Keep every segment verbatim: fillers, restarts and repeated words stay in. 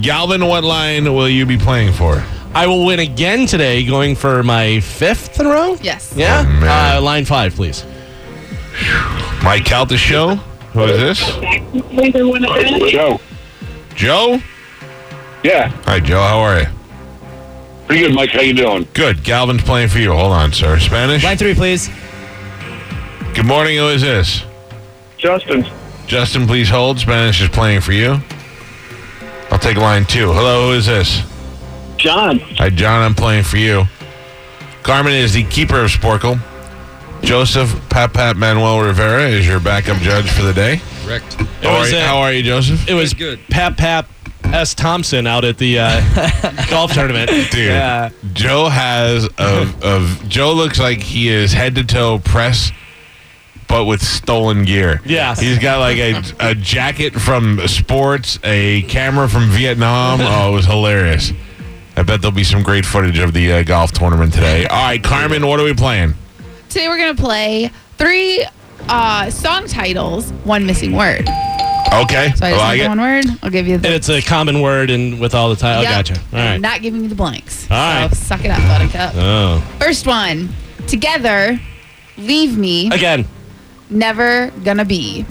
Galvin, what line will you be playing for? I will win again today, going for my fifth in a row. Yes. Yeah? Oh, man. uh, line five, please. Mike Calta show. Who is this? Joe. Joe? Yeah. Hi, Joe. How are you? Pretty good, Mike. How you doing? Good. Galvin's playing for you. Hold on, sir. Spanish? Line three, please. Good morning. Who is this? Justin. Justin, please hold. Spanish is playing for you. I'll take line two. Hello, who is this? John. Hi, John. I'm playing for you. Carmen is the keeper of Sporkle. Joseph Pat Pat Manuel Rivera is your backup judge for the day. Correct. How are, was, you, uh, how are you, Joseph? It was Good. Pap Pap S. Thompson out at the uh, golf tournament. Dude, Yeah. Joe has a, a Joe looks like he is head to toe press, but with stolen gear. Yes. He's got like a, a jacket from sports, a camera from Vietnam. Oh, it was hilarious. I bet there'll be some great footage of the uh, golf tournament today. All right, Carmen, what are we playing? Today we're going to play three uh, song titles, one missing word. Okay, So I I just like need it. one word. I'll give you the... And it's a common word and with all the time. Yep. Oh, gotcha. All I'm right. not giving you the blanks. All right. So suck it up, Buttercup. Oh. First one. Together, leave me, Again. never gonna be.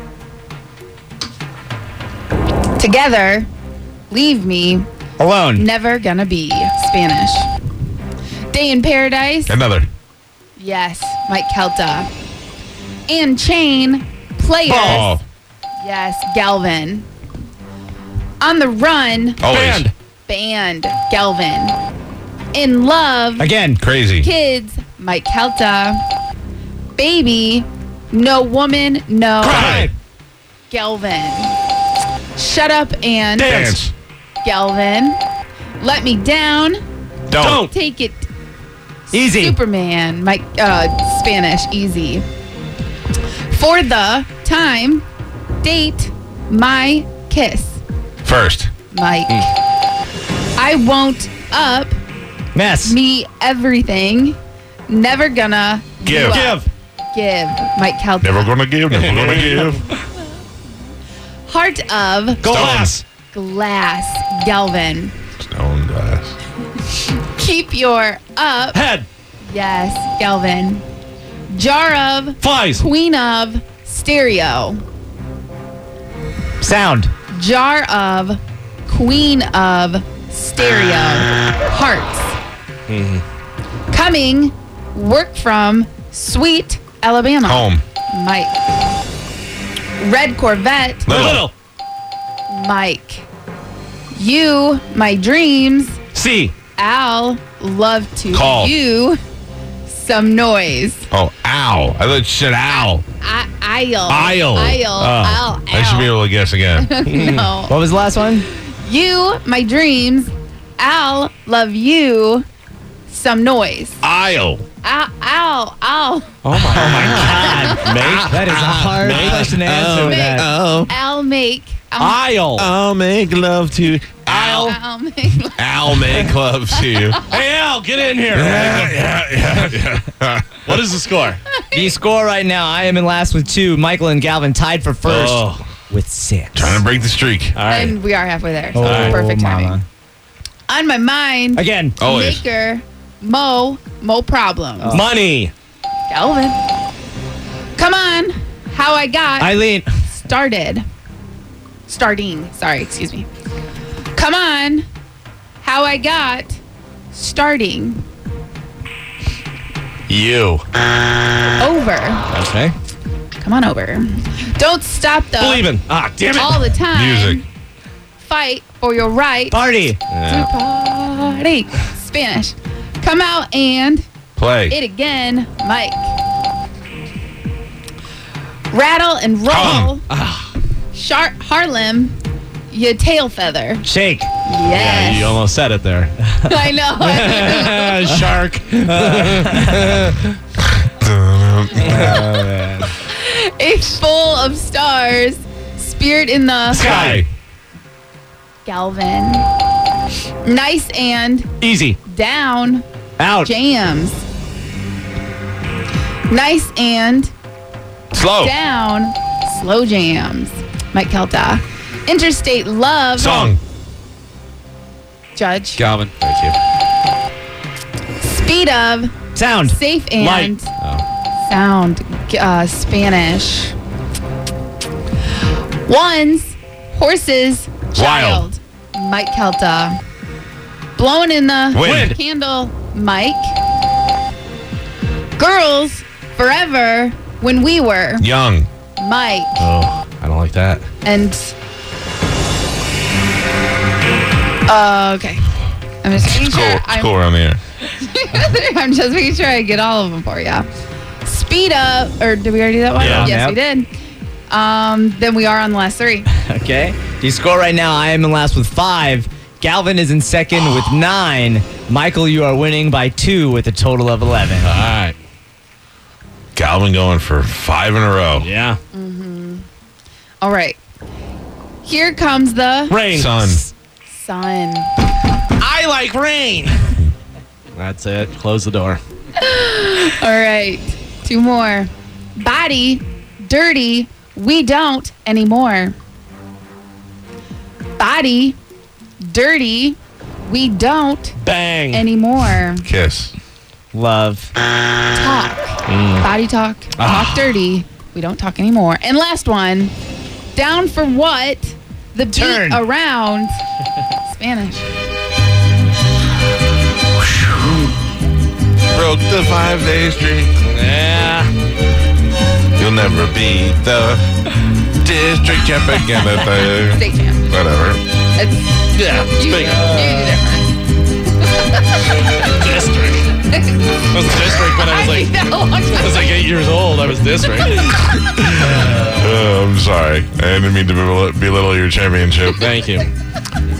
Together, leave me, Alone. never gonna be. Spanish. Day in Paradise. Another. Yes, Mike Kelta. And Chain, Players. Ball. Yes, Galvin. On the Run, Always. Band. Band, Galvin. In Love, Again. Crazy. Kids, Mike Kelta. Baby, No Woman, No. Cry. Galvin. Shut Up and Dance. Galvin. Let Me Down, Don't. Don't. Take It Easy. Superman, Mike, uh, Spanish, easy. For the Time, Date, My Kiss, First. Mike. I Won't Up, Mess. Me Everything, Never Gonna Give. up. Give. Give, Mike Kelta. Never gonna give. Never gonna give. Heart of Glass. Glass, Galvin. Stone glass. Keep Your Up, Head. yes, Galvin. Jar of Flies. Queen of Stereo. Sound. Jar of Queen of Stereo. Hearts. Coming, Work from Sweet Alabama. Home. Mike. Red Corvette. Little. Little. Mike. You, My Dreams. C. Al, Love to Call. You. Some Noise. Oh, ow. I thought you said ow. I, I'll. I'll. I'll. Oh. I'll. I should be able to guess again. No. What was the last one? You, My Dreams. I'll love you. Some noise. Aisle. Ow, ow, ow. Oh, my, oh my God. Make. That is a hard Make- question to answer oh, with that. Oh. I'll make. I'll, Aisle. I'll make love to Al. I'll make. Al make love to you. Hey, Al, get in here. Yeah, yeah, yeah, yeah. What is the score? The score right now, I am in last with two. Michael and Galvin tied for first Oh. with six. Trying to break the streak. All right. And we are halfway there. So Oh, perfect timing. mama. On my mind. Again. Always. Maker. Mo. Mo problems. Money. Galvin. Come on. How I got Eileen. started. Starting. Sorry, excuse me. Come on. How I got starting. You. Over. Okay. Come on over. Don't stop the Believing. Ah, damn it. all the time. Music. Fight for your right Party. to party. Spanish. Come out and Play. it again, Mike. Rattle and roll. Sharp Harlem. Your tail feather. Shake. Yeah, Yes. you almost said it there. I know. Shark. A full of stars. Spirit in the Sky. Galvin. Nice and Easy. down. Out. Jams. Nice and Slow. down. Slow jams. Mike Kelta. Interstate love. Song. Judge. Galvin. Thank you. Speed of. Sound. Safe and. Light. Oh. Sound. Uh, Spanish. Ones. Horses. Child. Mike Kelta. Blowing in the Wind. candle. Mike. Girls. Forever. When we were. Young. Mike. Oh, I don't like that. And uh, okay, I'm just making It's sure. cool. It's I'm, cool around the air. I'm just making sure I get all of them for you. Speed up, or did we already do that one? Yeah. Yes, Yep. we did. Um, then we are on the last three. Okay. The score right now, I am in last with five. Galvin is in second with nine. Michael, you are winning by two with a total of eleven. All right. Galvin going for five in a row. Yeah. All right. Here comes the Rain. Sun. sun. I like rain. That's it. Close the door. All right, two more. Body, dirty, we don't anymore. Body, dirty, we don't Bang. anymore. Kiss. Love. Talk. Body talk. Talk dirty. We don't talk anymore. And last one. Down for what? The beat Turn. around. Spanish. Broke the five-day streak. Yeah. You'll never be the district champion. State champ. Whatever. It's Yeah. you, Big you district. I was district when I was like, different. I I was like eight years old. I was district. Uh, I'm sorry. I didn't mean to belittle belittle your championship. Thank you.